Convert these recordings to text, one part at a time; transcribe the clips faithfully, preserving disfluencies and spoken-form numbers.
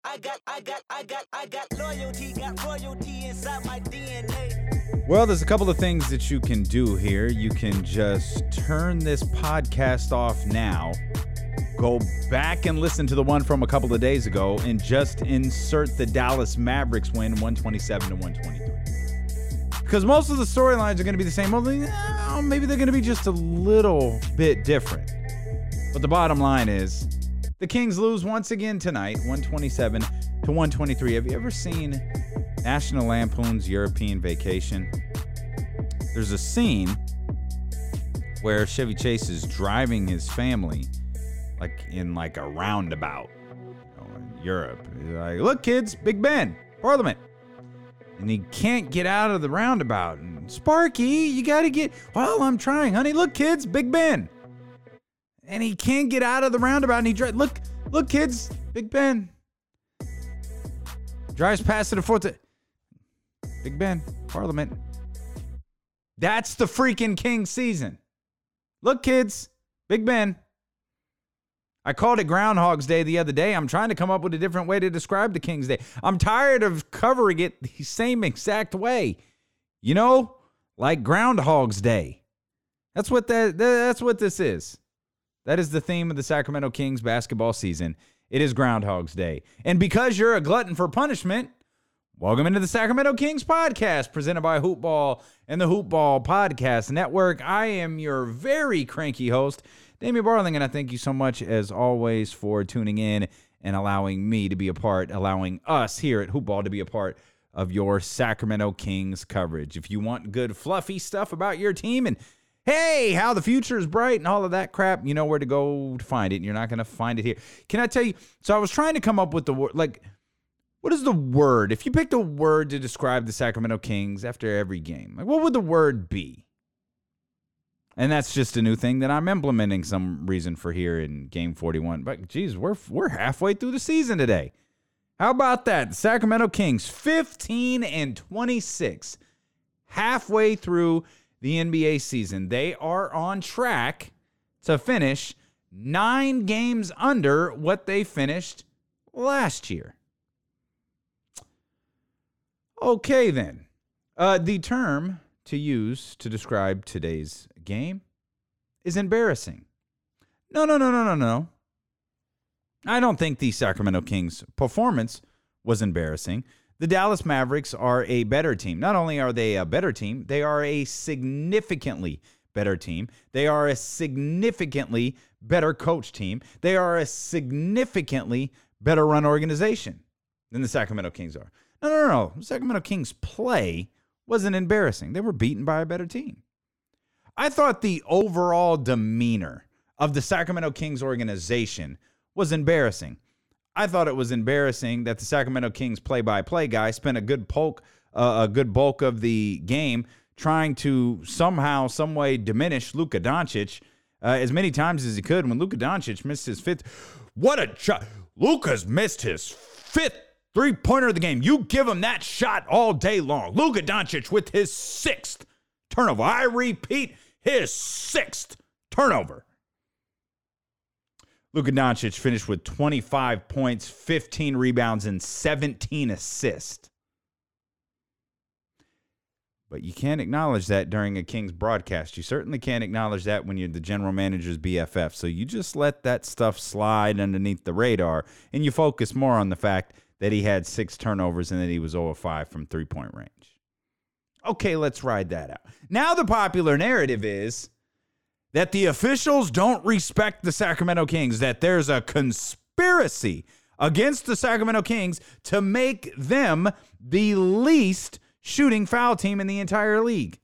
I got, I got, I got, I got loyalty, got royalty inside my D N A. Well, there's a couple of things that you can do here. You can just turn this podcast off now, go back and listen to the one from a couple of days ago, and just insert the Dallas Mavericks win one twenty-seven to one twenty-three. Because most of the storylines are going to be the same. Only, oh, maybe they're going to be just a little bit different. But the bottom line is, the Kings lose once again tonight, one twenty-seven to one twenty-three. Have you ever seen National Lampoon's European Vacation? There's a scene where Chevy Chase is driving his family like in like a roundabout, you know, in Europe. He's like, look, kids, Big Ben, Parliament. And he can't get out of the roundabout. And Sparky, you got to get, well, I'm trying, honey. Look, kids, Big Ben. And he can't get out of the roundabout. And he drives, look, look, kids, Big Ben. Drives past it a fourth. Big Ben, Parliament. That's the freaking King season. Look, kids, Big Ben. I called it Groundhog's Day the other day. I'm trying to come up with a different way to describe the King's Day. I'm tired of covering it the same exact way. You know, like Groundhog's Day. That's what that, that's what this is. That is the theme of the Sacramento Kings basketball season. It is Groundhog's Day. And because you're a glutton for punishment, welcome into the Sacramento Kings podcast presented by Hoopball and the Hoopball Podcast Network. I am your very cranky host, Damian Barling, and I thank you so much, as always, for tuning in and allowing me to be a part, allowing us here at Hoopball to be a part of your Sacramento Kings coverage. If you want good, fluffy stuff about your team and hey, how the future is bright and all of that crap, you know where to go to find it, and you're not going to find it here. Can I tell you? So I was trying to come up with the word, like, what is the word? If you picked a word to describe the Sacramento Kings after every game, like, what would the word be? And that's just a new thing that I'm implementing some reason for here in Game forty-one. But, geez, we're, we're halfway through the season today. How about that? The Sacramento Kings, fifteen and twenty-six, halfway through the N B A season. They are on track to finish nine games under what they finished last year. Okay, then. Uh, the term to use to describe today's game is embarrassing. No, no, no, no, no, no. I don't think the Sacramento Kings' performance was embarrassing. The Dallas Mavericks are a better team. Not only are they a better team, they are a significantly better team. They are a significantly better coach team. They are a significantly better run organization than the Sacramento Kings are. No, no, no, no. The Sacramento Kings' play wasn't embarrassing. They were beaten by a better team. I thought the overall demeanor of the Sacramento Kings organization was embarrassing. I thought it was embarrassing that the Sacramento Kings play-by-play guy spent a good bulk, uh, a good bulk of the game trying to somehow, some way diminish Luka Doncic uh, as many times as he could. When Luka Doncic missed his fifth, what a shot! Luka's missed his fifth three-pointer of the game. You give him that shot all day long. Luka Doncic with his sixth turnover. I repeat, his sixth turnover. Luka Doncic finished with twenty-five points, fifteen rebounds, and seventeen assists. But you can't acknowledge that during a Kings broadcast. You certainly can't acknowledge that when you're the general manager's B F F. So you just let that stuff slide underneath the radar, and you focus more on the fact that he had six turnovers and that he was zero of five from three-point range. Okay, let's ride that out. Now the popular narrative is that the officials don't respect the Sacramento Kings, that there's a conspiracy against the Sacramento Kings to make them the least shooting foul team in the entire league.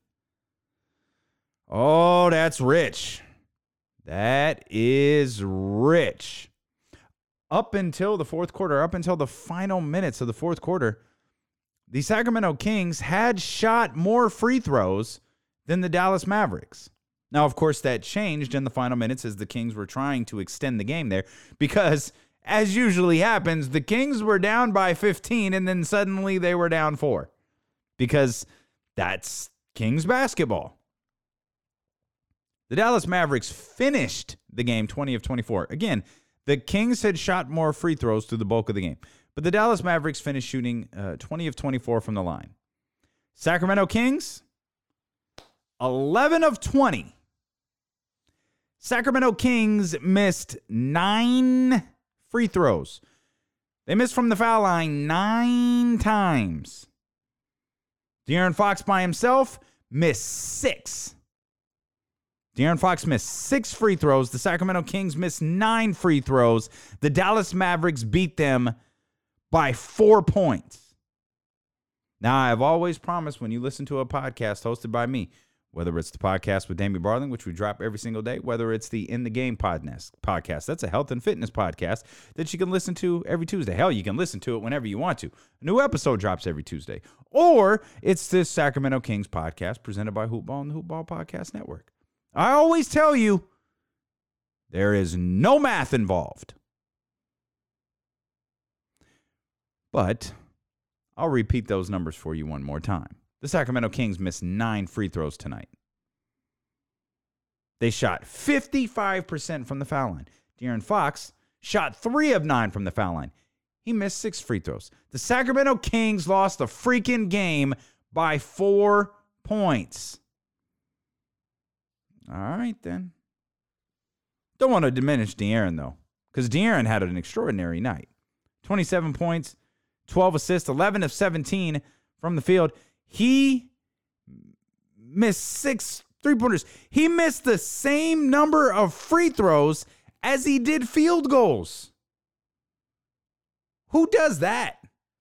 Oh, that's rich. That is rich. Up until the fourth quarter, up until the final minutes of the fourth quarter, the Sacramento Kings had shot more free throws than the Dallas Mavericks. Now, of course, that changed in the final minutes as the Kings were trying to extend the game there because, as usually happens, the Kings were down by fifteen and then suddenly they were down four because that's Kings basketball. The Dallas Mavericks finished the game twenty of twenty-four. Again, The Kings had shot more free throws through the bulk of the game, but the Dallas Mavericks finished shooting uh, twenty of twenty-four from the line. Sacramento Kings, eleven of twenty. Sacramento Kings missed nine free throws. They missed from the foul line nine times. De'Aaron Fox by himself missed six. De'Aaron Fox missed six free throws. The Sacramento Kings missed nine free throws. The Dallas Mavericks beat them by four points. Now, I've always promised when you listen to a podcast hosted by me, whether it's the podcast with Damien Barling, which we drop every single day, whether it's the In the Game podcast, that's a health and fitness podcast that you can listen to every Tuesday. Hell, you can listen to it whenever you want to. A new episode drops every Tuesday. Or it's this Sacramento Kings podcast presented by Hoopball and the Hoopball Podcast Network. I always tell you, there is no math involved. But I'll repeat those numbers for you one more time. The Sacramento Kings missed nine free throws tonight. They shot fifty-five percent from the foul line. De'Aaron Fox shot three of nine from the foul line. He missed six free throws. The Sacramento Kings lost the freaking game by four points. All right, then. Don't want to diminish De'Aaron, though, because De'Aaron had an extraordinary night. twenty-seven points, twelve assists, eleven of seventeen from the field. He missed six three-pointers. He missed the same number of free throws as he did field goals. Who does that?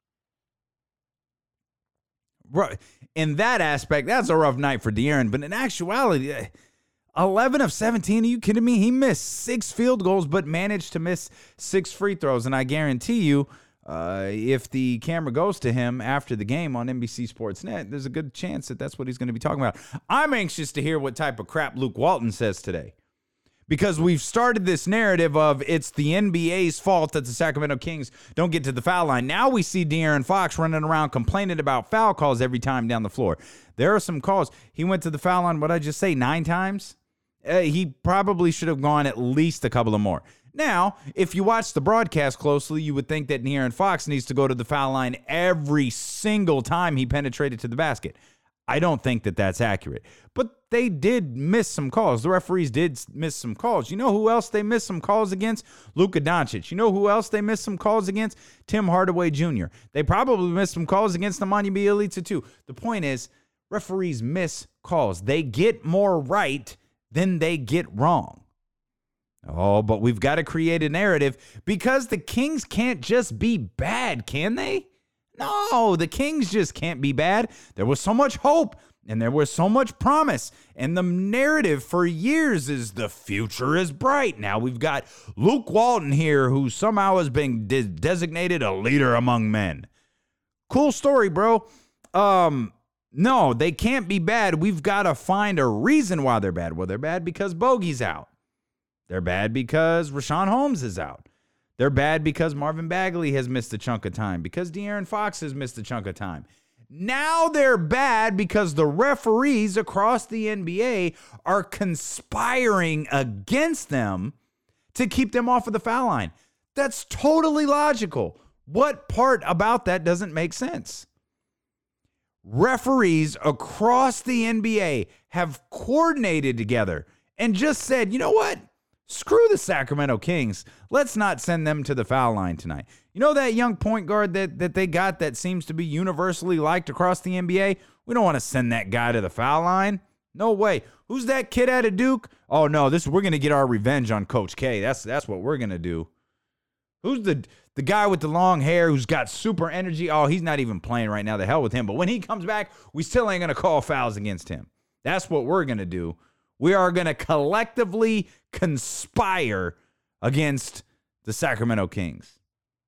In that aspect, that's a rough night for De'Aaron. But in actuality, eleven of seventeen, are you kidding me? He missed six field goals but managed to miss six free throws. And I guarantee you, Uh, if the camera goes to him after the game on N B C Sports Net, there's a good chance that that's what he's going to be talking about. I'm anxious to hear what type of crap Luke Walton says today, because we've started this narrative of it's the N B A's fault that the Sacramento Kings don't get to the foul line. Now we see De'Aaron Fox running around complaining about foul calls every time down the floor. There are some calls. He went to the foul line, what did I just say, nine times? Uh, he probably should have gone at least a couple of more. Now, if you watch the broadcast closely, you would think that De'Aaron Fox needs to go to the foul line every single time he penetrated to the basket. I don't think that that's accurate. But they did miss some calls. The referees did miss some calls. You know who else they missed some calls against? Luka Doncic. You know who else they missed some calls against? Tim Hardaway Junior They probably missed some calls against Nemanja Bjelica too. The point is, referees miss calls. They get more right than they get wrong. Oh, but we've got to create a narrative because the Kings can't just be bad, can they? No, the Kings just can't be bad. There was so much hope and there was so much promise. And the narrative for years is the future is bright. Now we've got Luke Walton here, who somehow has been de- designated a leader among men. Cool story, bro. Um, no, they can't be bad. We've got to find a reason why they're bad. Well, they're bad because Bogey's out. They're bad because Rashawn Holmes is out. They're bad because Marvin Bagley has missed a chunk of time, because De'Aaron Fox has missed a chunk of time. Now they're bad because the referees across the N B A are conspiring against them to keep them off of the foul line. That's totally logical. What part about that doesn't make sense? Referees across the N B A have coordinated together and just said, you know what? Screw the Sacramento Kings. Let's not send them to the foul line tonight. You know that young point guard that, that they got that seems to be universally liked across the N B A? We don't want to send that guy to the foul line. No way. Who's that kid out of Duke? Oh, no, this we're going to get our revenge on Coach K. That's that's what we're going to do. Who's the, the guy with the long hair who's got super energy? Oh, he's not even playing right now. The hell with him. But when he comes back, we still ain't going to call fouls against him. That's what we're going to do. We are going to collectively conspire against the Sacramento Kings.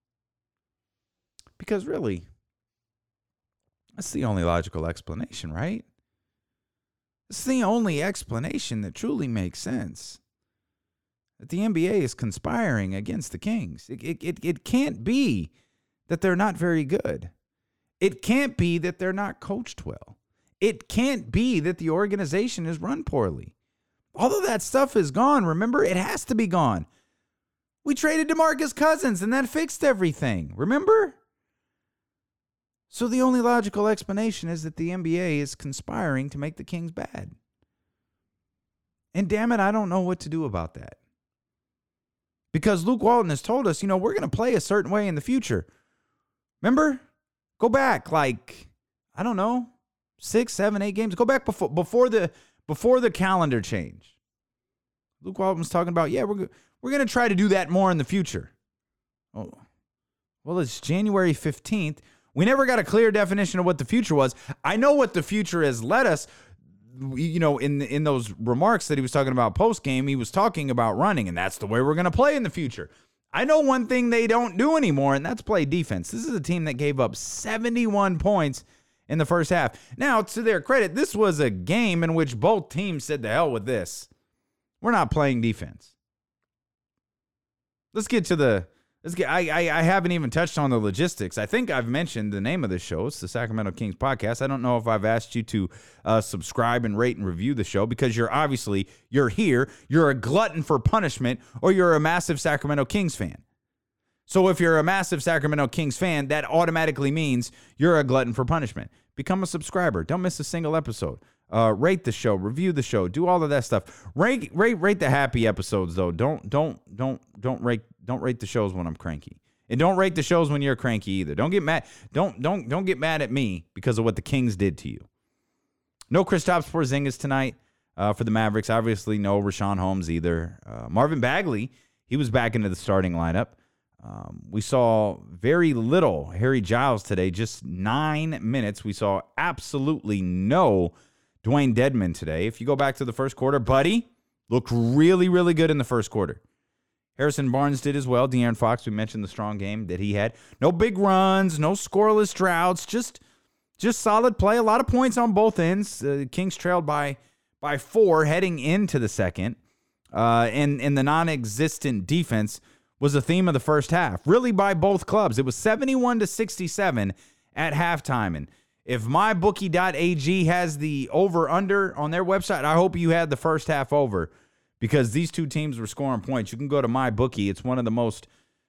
Because really, that's the only logical explanation, right? It's the only explanation that truly makes sense. That the N B A is conspiring against the Kings. It, it, it, it can't be that they're not very good. It can't be that they're not coached well. It can't be that the organization is run poorly. All of that stuff is gone. Remember, it has to be gone. We traded DeMarcus Cousins, and that fixed everything. Remember? So the only logical explanation is that the N B A is conspiring to make the Kings bad. And damn it, I don't know what to do about that. Because Luke Walton has told us, you know, we're going to play a certain way in the future. Remember? Go back like, I don't know, six, seven, eight games. Go back before before the before the calendar change. Luke Walton was talking about, yeah, we're we're going to try to do that more in the future. Oh, well, it's January fifteenth. We never got a clear definition of what the future was. I know what the future has led us. You know, in in those remarks that he was talking about post-game, he was talking about running, and that's the way we're going to play in the future. I know one thing they don't do anymore, and that's play defense. This is a team that gave up seventy-one points in the first half. Now, to their credit, this was a game in which both teams said, the hell with this. We're not playing defense. Let's get to the... Let's get, I, I I haven't even touched on the logistics. I think I've mentioned the name of the show. It's the Sacramento Kings Podcast. I don't know if I've asked you to uh, subscribe and rate and review the show because you're obviously, you're here, you're a glutton for punishment, or you're a massive Sacramento Kings fan. So if you're a massive Sacramento Kings fan, that automatically means you're a glutton for punishment. Become a subscriber. Don't miss a single episode. Uh, rate the show, review the show, do all of that stuff. Rate, rate, rate the happy episodes though. Don't, don't, don't, don't rate, don't rate the shows when I'm cranky, and don't rate the shows when you're cranky either. Don't get mad. Don't, don't, don't get mad at me because of what the Kings did to you. No Kristaps Porzingis tonight uh, for the Mavericks. Obviously, no Rashawn Holmes either. Uh, Marvin Bagley, he was back into the starting lineup. Um, we saw very little Harry Giles today, just nine minutes. We saw absolutely no Dwayne Dedmon today. If you go back to the first quarter, Buddy looked really, really good in the first quarter. Harrison Barnes did as well. De'Aaron Fox, we mentioned the strong game that he had. No big runs, no scoreless droughts, just just solid play. A lot of points on both ends. Uh, Kings trailed by by four heading into the second. Uh, and, and the non-existent defense was a theme of the first half, really by both clubs. It was seventy-one to sixty-seven at halftime. And if my bookie dot a g has the over-under on their website, I hope you had the first half over because these two teams were scoring points. You can go to MyBookie. It's one of the most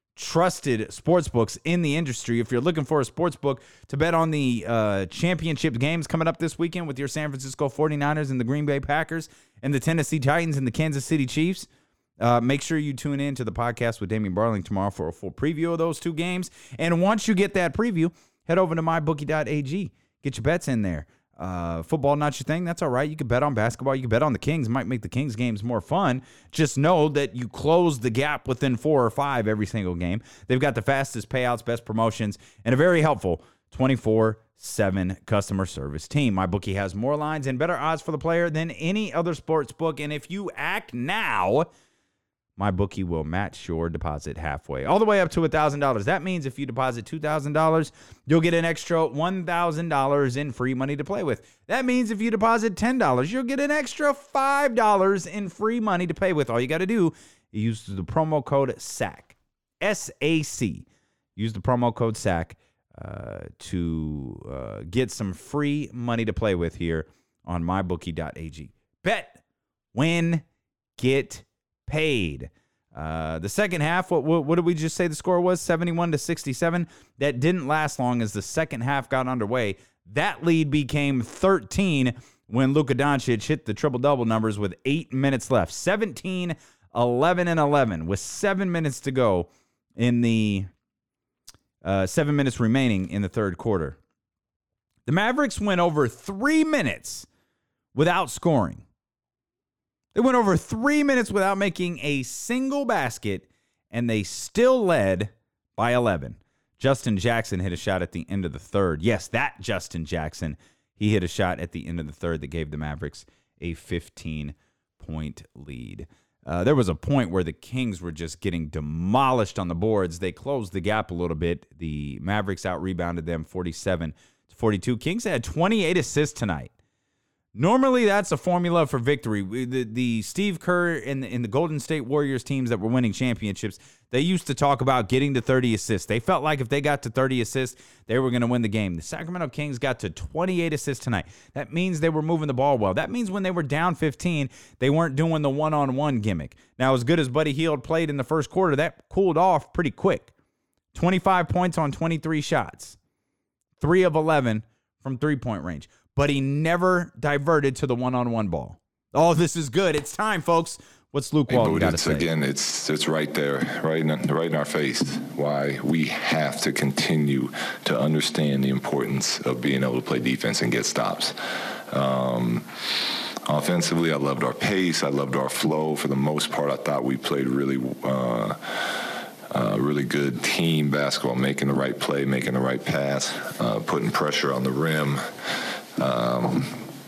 trusted sports books in the industry. If you're looking for a sports book to bet on the uh, championship games coming up this weekend with your San Francisco forty-niners and the Green Bay Packers and the Tennessee Titans and the Kansas City Chiefs, uh, make sure you tune in to the podcast with Damian Barling tomorrow for a full preview of those two games. And once you get that preview, head over to my bookie dot a g. Get your bets in there. Uh, football, not your thing. That's all right. You can bet on basketball. You can bet on the Kings. Might make the Kings games more fun. Just know that you close the gap within four or five every single game. They've got the fastest payouts, best promotions, and a very helpful twenty-four seven customer service team. MyBookie has more lines and better odds for the player than any other sports book. And if you act now, MyBookie will match your deposit halfway, all the way up to one thousand dollars. That means if you deposit two thousand dollars, you'll get an extra one thousand dollars in free money to play with. That means if you deposit ten dollars, you'll get an extra five dollars in free money to play with. All you got to do is use the promo code S A C, S A C. Use the promo code S A C uh, to uh, get some free money to play with here on my bookie dot a g. Bet, win, get paid. Uh, the second half, what, what what did we just say the score was? seventy-one to sixty-seven. That didn't last long as the second half got underway. That lead became thirteen when Luka Doncic hit the triple-double numbers with eight minutes left. seventeen, eleven, and eleven with seven minutes to go in the uh, seven minutes remaining in the third quarter. The Mavericks went over three minutes without scoring. They went over three minutes without making a single basket, and they still led by eleven. Justin Jackson hit a shot at the end of the third. Yes, that Justin Jackson. He hit a shot at the end of the third that gave the Mavericks a fifteen-point lead. Uh, there was a point where the Kings were just getting demolished on the boards. They closed the gap a little bit. The Mavericks out-rebounded them forty-seven to forty-two. Kings had twenty-eight assists tonight. Normally, that's a formula for victory. The, the Steve Kerr and the, and the Golden State Warriors teams that were winning championships, they used to talk about getting to thirty assists. They felt like if they got to thirty assists, they were going to win the game. The Sacramento Kings got to twenty-eight assists tonight. That means they were moving the ball well. That means when they were down fifteen, they weren't doing the one-on-one gimmick. Now, as good as Buddy Hield played in the first quarter, that cooled off pretty quick. twenty-five points on twenty-three shots. three of eleven from three-point range. But he never diverted to the one-on-one ball. Oh, this is good. It's time, folks. What's Luke Walton got to say? Again, it's it's right there, right in, right in our face, why we have to continue to understand the importance of being able to play defense and get stops. Um, offensively, I loved our pace. I loved our flow. For the most part, I thought we played really uh, uh, really good team basketball, making the right play, making the right pass, uh, putting pressure on the rim. Um,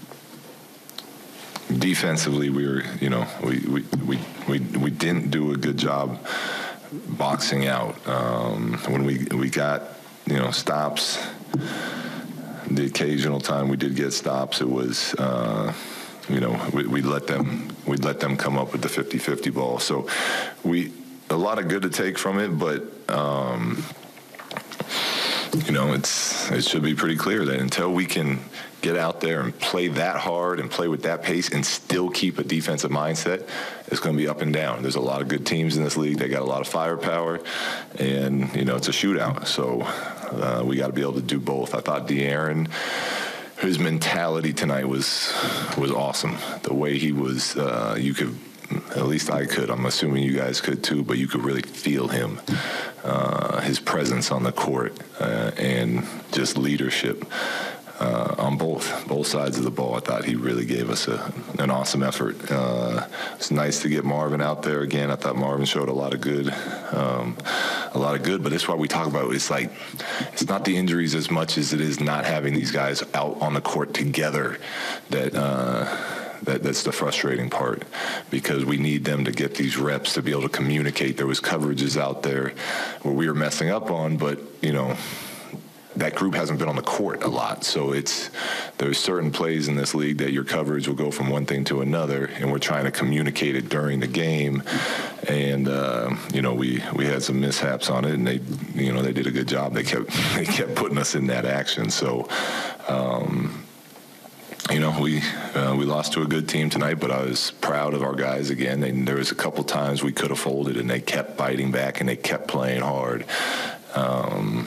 defensively, we were, you know, we, we, we, we, we didn't do a good job boxing out. Um, when we, we got, you know, stops, the occasional time we did get stops, it was, uh, you know, we, we'd let them, we'd let them come up with the fifty-fifty ball. So we, a lot of good to take from it, but, um, you know, it's, it should be pretty clear that until we can get out there and play that hard and play with that pace and still keep a defensive mindset, it's going to be up and down. There's a lot of good teams in this league. They got a lot of firepower, and, you know, it's a shootout. So uh, we got to be able to do both. I thought De'Aaron, his mentality tonight was was awesome. The way he was, uh, you could, at least I could, I'm assuming you guys could too, but you could really feel him, uh, his presence on the court, uh, and just leadership. Uh, on both both sides of the ball. I thought he really gave us a, an awesome effort. Uh, it's nice to get Marvin out there again. I thought Marvin showed a lot of good, um, a lot of good. But that's why we talk about, it's like, it's not the injuries as much as it is not having these guys out on the court together that uh, that that's the frustrating part, because we need them to get these reps to be able to communicate. There was coverages out there where we were messing up on, but, you know, that group hasn't been on the court a lot. So it's, there's certain plays in this league that your coverage will go from one thing to another, and we're trying to communicate it during the game. And, uh, you know, we, we had some mishaps on it, and they, you know, they did a good job. They kept, they kept putting us in that action. So, um, you know, we uh, we lost to a good team tonight, but I was proud of our guys again. They, there was a couple times we could have folded, and they kept fighting back, and they kept playing hard. Um,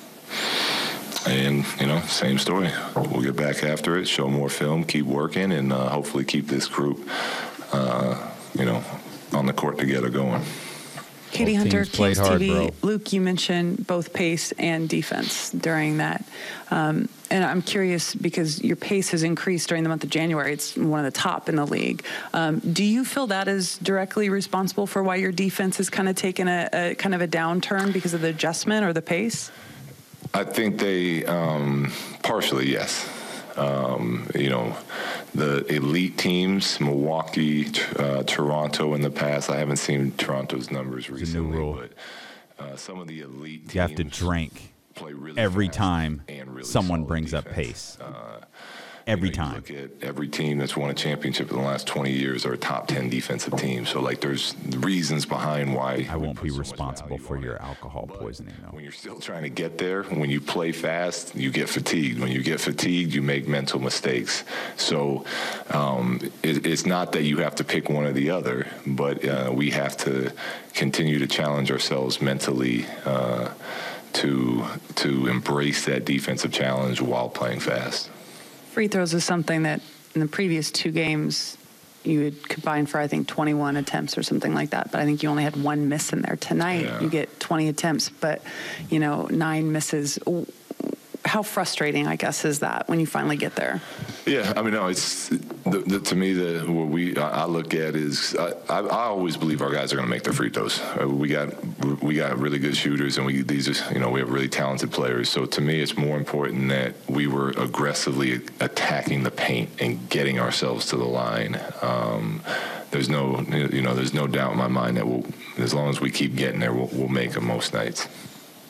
And, you know, same story. We'll get back after it, show more film, keep working, and uh, hopefully keep this group, uh, you know, on the court together going. Katie Hunter, Kings T V. Luke, you mentioned both pace and defense during that. Um, and I'm curious, because your pace has increased during the month of January. It's one of the top in the league. Um, do you feel that is directly responsible for why your defense has kind of taken a, a kind of a downturn because of the adjustment or the pace? I think they, um, partially, yes. Um, you know, the elite teams, Milwaukee, uh, Toronto in the past. I haven't seen Toronto's numbers recently. It's a new rule. But uh, some of the elite teams, you have to drink play really every fast time and really someone brings defense. up pace. Uh, Every you know, time. You look at every team that's won a championship in the last twenty years are a top ten defensive team. So, like, there's reasons behind why. I won't be so responsible for your alcohol but poisoning, though. When you're still trying to get there, when you play fast, you get fatigued. When you get fatigued, you make mental mistakes. So, um, it, it's not that you have to pick one or the other, but uh, we have to continue to challenge ourselves mentally uh, to to embrace that defensive challenge while playing fast. Free throws is something that in the previous two games you had combined for, I think, twenty-one attempts or something like that. But I think you only had one miss in there. Tonight, yeah. You get twenty attempts, but, you know, nine misses. How frustrating, I guess, is that when you finally get there? Yeah, I mean, no, it's the, the, to me the what we I look at is I, I, I always believe our guys are going to make their free throws. Uh, we got we got really good shooters, and we these are, you know, we have really talented players. So to me, it's more important that we were aggressively attacking the paint and getting ourselves to the line. Um, there's no you know there's no doubt in my mind that we'll, as long as we keep getting there, we'll, we'll make them most nights.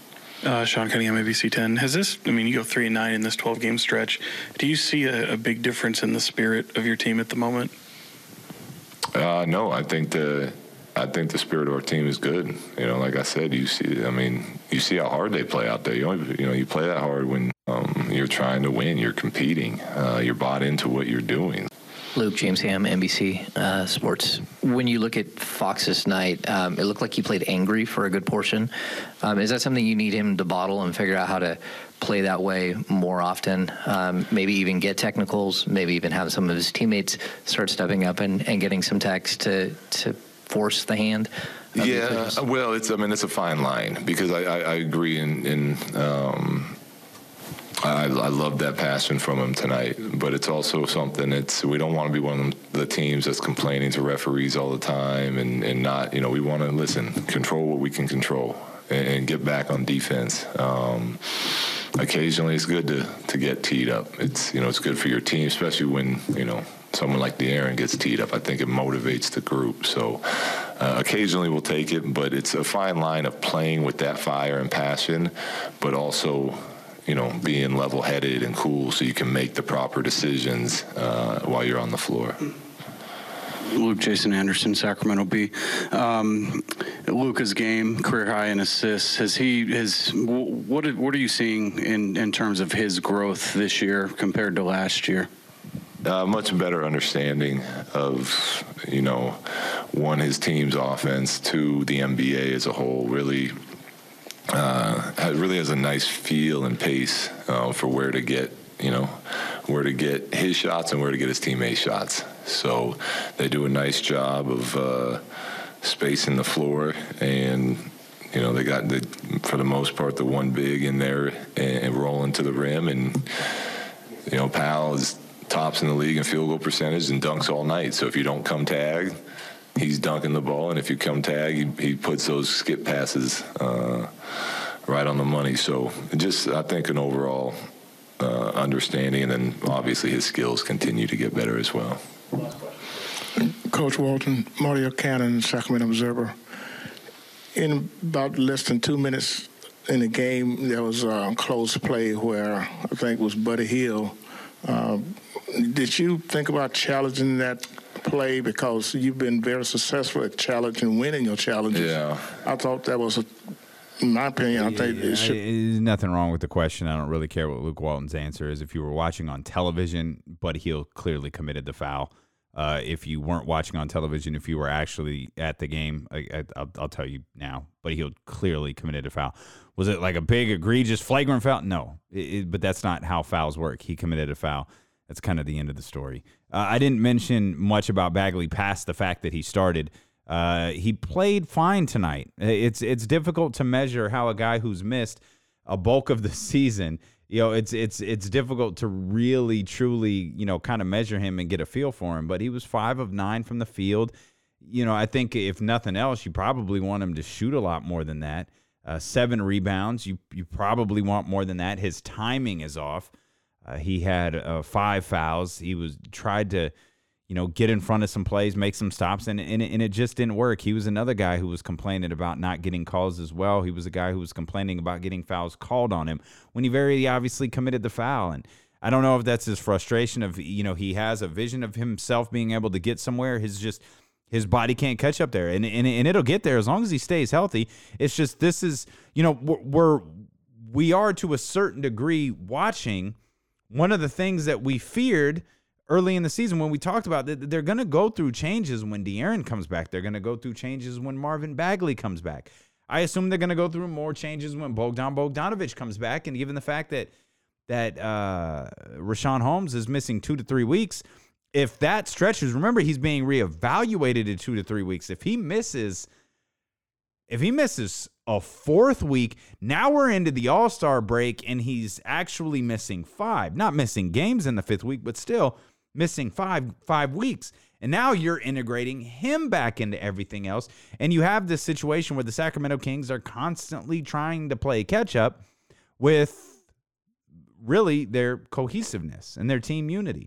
Uh, Sean Cunningham, A B C ten. Has this, I mean, you go three and nine in this twelve-game stretch. Do you see a, a big difference in the spirit of your team at the moment? Uh, no, I think the I think the spirit of our team is good. You know, like I said, you see, I mean, you see how hard they play out there. You only, you know, you play that hard when um, you're trying to win, you're competing, uh, you're bought into what you're doing. Luke, James Ham, N B C uh, Sports. When you look at Fox this night, um, it looked like he played angry for a good portion. Um, is that something you need him to bottle and figure out how to play that way more often? Um, maybe even get technicals, maybe even have some of his teammates start stepping up and, and getting some techs to, to force the hand? Yeah, well, it's I mean, it's a fine line because I, I, I agree in, in um, I, I love that passion from him tonight, but it's also something that's, we don't want to be one of them, the teams that's complaining to referees all the time and, and not, you know, we want to listen, control what we can control and, and get back on defense. Um, occasionally it's good to, to get teed up. It's, you know, it's good for your team, especially when, you know, someone like De'Aaron gets teed up. I think it motivates the group. So uh, occasionally we'll take it, but it's a fine line of playing with that fire and passion, but also, you know, being level-headed and cool so you can make the proper decisions uh, while you're on the floor. Luke, Jason Anderson, Sacramento Bee. Um, Luka's game, career high in assists. Has he? Has what? What are you seeing in in terms of his growth this year compared to last year? Uh, much better understanding of, you know, one, his team's offense, two, the N B A as a whole. Really. Uh, it really has a nice feel and pace uh, for where to get, you know, where to get his shots and where to get his teammates' shots. So they do a nice job of uh, spacing the floor, and you know they got the, for the most part, the one big in there and, and rolling to the rim, and you know Powell is tops in the league in field goal percentage and dunks all night. So if you don't come tag, he's dunking the ball, and if you come tag, he, he puts those skip passes uh, right on the money. So just, I think, an overall uh, understanding, and then obviously his skills continue to get better as well. Coach Walton, Mario Cannon, Sacramento Observer. In about less than two minutes in the game, there was a close play where I think it was Buddy Hield. Uh, did you think about challenging that play, because you've been very successful at challenging, winning your challenges? Yeah. I thought that was, a, in my opinion, I think it should. There's nothing wrong with the question. I don't really care what Luke Walton's answer is. If you were watching on television, Buddy Hield clearly committed the foul. Uh, if you weren't watching on television, if you were actually at the game, I, I, I'll, I'll tell you now, Buddy Hield clearly committed a foul. Was it like a big, egregious, flagrant foul? No, it, it, but that's not how fouls work. He committed a foul. That's kind of the end of the story. Uh, I didn't mention much about Bagley past the fact that he started. Uh, he played fine tonight. It's it's difficult to measure how a guy who's missed a bulk of the season, you know, it's it's it's difficult to really, truly, you know, kind of measure him and get a feel for him. But he was five of nine from the field. You know, I think if nothing else, you probably want him to shoot a lot more than that. Uh, seven rebounds, you you probably want more than that. His timing is off. Uh, he had uh, five fouls. He was tried to, you know, get in front of some plays, make some stops, and, and, and it just didn't work. He was another guy who was complaining about not getting calls as well. He was a guy who was complaining about getting fouls called on him when he very obviously committed the foul. And I don't know if that's his frustration of, you know, he has a vision of himself being able to get somewhere. His just his body can't catch up there, and and, and it'll get there as long as he stays healthy. It's just this is, you know, we're, we're we are to a certain degree watching one of the things that we feared early in the season when we talked about that they're going to go through changes when De'Aaron comes back. They're going to go through changes when Marvin Bagley comes back. I assume they're going to go through more changes when Bogdan Bogdanovic comes back. And given the fact that that uh, Richaun Holmes is missing two to three weeks, if that stretches, remember he's being reevaluated in two to three weeks. If he misses, if he misses a fourth week, now we're into the All-Star break, and he's actually missing five. Not missing games in the fifth week, but still missing five five weeks. And now you're integrating him back into everything else. And you have this situation where the Sacramento Kings are constantly trying to play catch-up with really their cohesiveness and their team unity.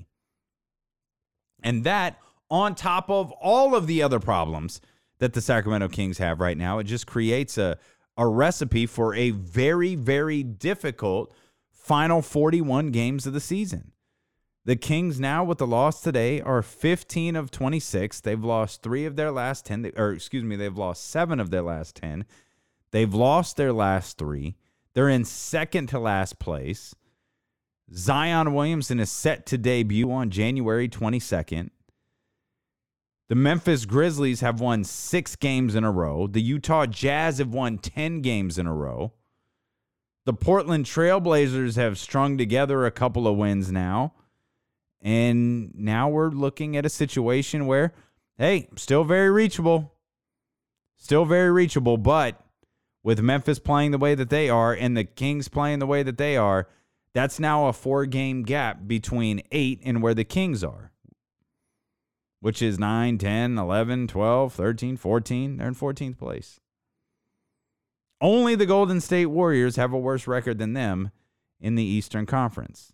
And that, on top of all of the other problems that the Sacramento Kings have right now, it just creates a a recipe for a very, very difficult final forty-one games of the season. The Kings now, with the loss today, are fifteen of twenty-six. They've lost three of their last ten, or excuse me, they've lost seven of their last ten. They've lost their last three. They're in second to last place. Zion Williamson is set to debut on January twenty-second. The Memphis Grizzlies have won six games in a row. The Utah Jazz have won ten games in a row. The Portland Trailblazers have strung together a couple of wins now. And now we're looking at a situation where, hey, still very reachable. Still very reachable, but with Memphis playing the way that they are and the Kings playing the way that they are, that's now a four-game gap between eight and where the Kings are, which is nine, ten, eleven, twelve, thirteen, fourteen. They're in fourteenth place. Only the Golden State Warriors have a worse record than them in the Eastern Conference.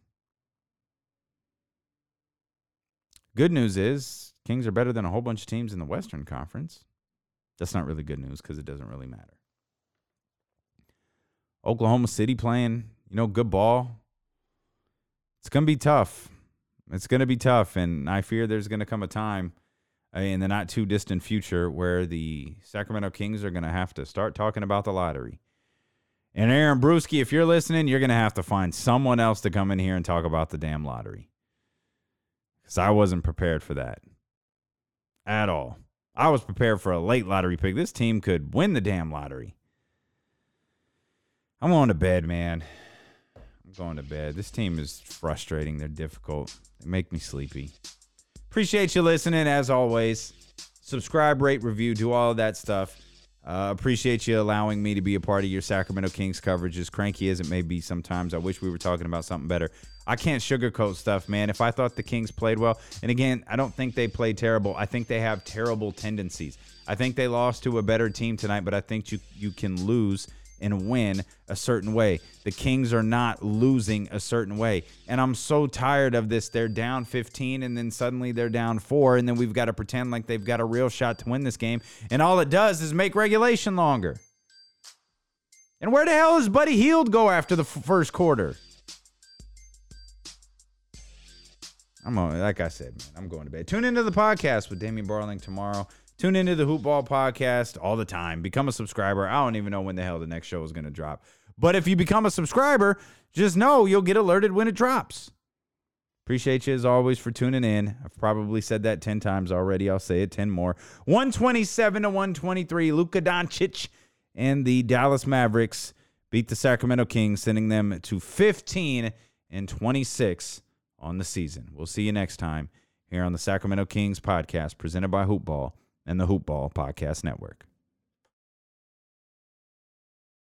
Good news is Kings are better than a whole bunch of teams in the Western Conference. That's not really good news because it doesn't really matter. Oklahoma City playing, you know, good ball. It's going to be tough. It's going to be tough, and I fear there's going to come a time in the not-too-distant future where the Sacramento Kings are going to have to start talking about the lottery. And Aaron Brewski, if you're listening, you're going to have to find someone else to come in here and talk about the damn lottery. Because I wasn't prepared for that at all. I was prepared for a late lottery pick. This team could win the damn lottery. I'm going to bed, man. I'm going to bed. This team is frustrating. They're difficult. They make me sleepy. Appreciate you listening, as always. Subscribe, rate, review, do all of that stuff. Uh, appreciate you allowing me to be a part of your Sacramento Kings coverage, as cranky as it may be sometimes. I wish we were talking about something better. I can't sugarcoat stuff, man. If I thought the Kings played well, and again, I don't think they played terrible. I think they have terrible tendencies. I think they lost to a better team tonight, but I think you you can lose and win a certain way. The Kings are not losing a certain way. And I'm so tired of this. They're down fifteen, and then suddenly they're down four, and then we've got to pretend like they've got a real shot to win this game. And all it does is make regulation longer. And where the hell does Buddy Hield go after the f- first quarter? I'm on, like I said, man, I'm going to bed. Tune into the podcast with Damian Barling tomorrow. Tune into the Hoop Ball podcast all the time. Become a subscriber. I don't even know when the hell the next show is going to drop. But if you become a subscriber, just know you'll get alerted when it drops. Appreciate you as always for tuning in. I've probably said that ten times already. I'll say it ten more. one twenty-seven to one twenty-three. Luka Doncic and the Dallas Mavericks beat the Sacramento Kings, sending them to fifteen and twenty-six on the season. We'll see you next time here on the Sacramento Kings podcast, presented by Hoop Ball and the Hoop Ball Podcast Network.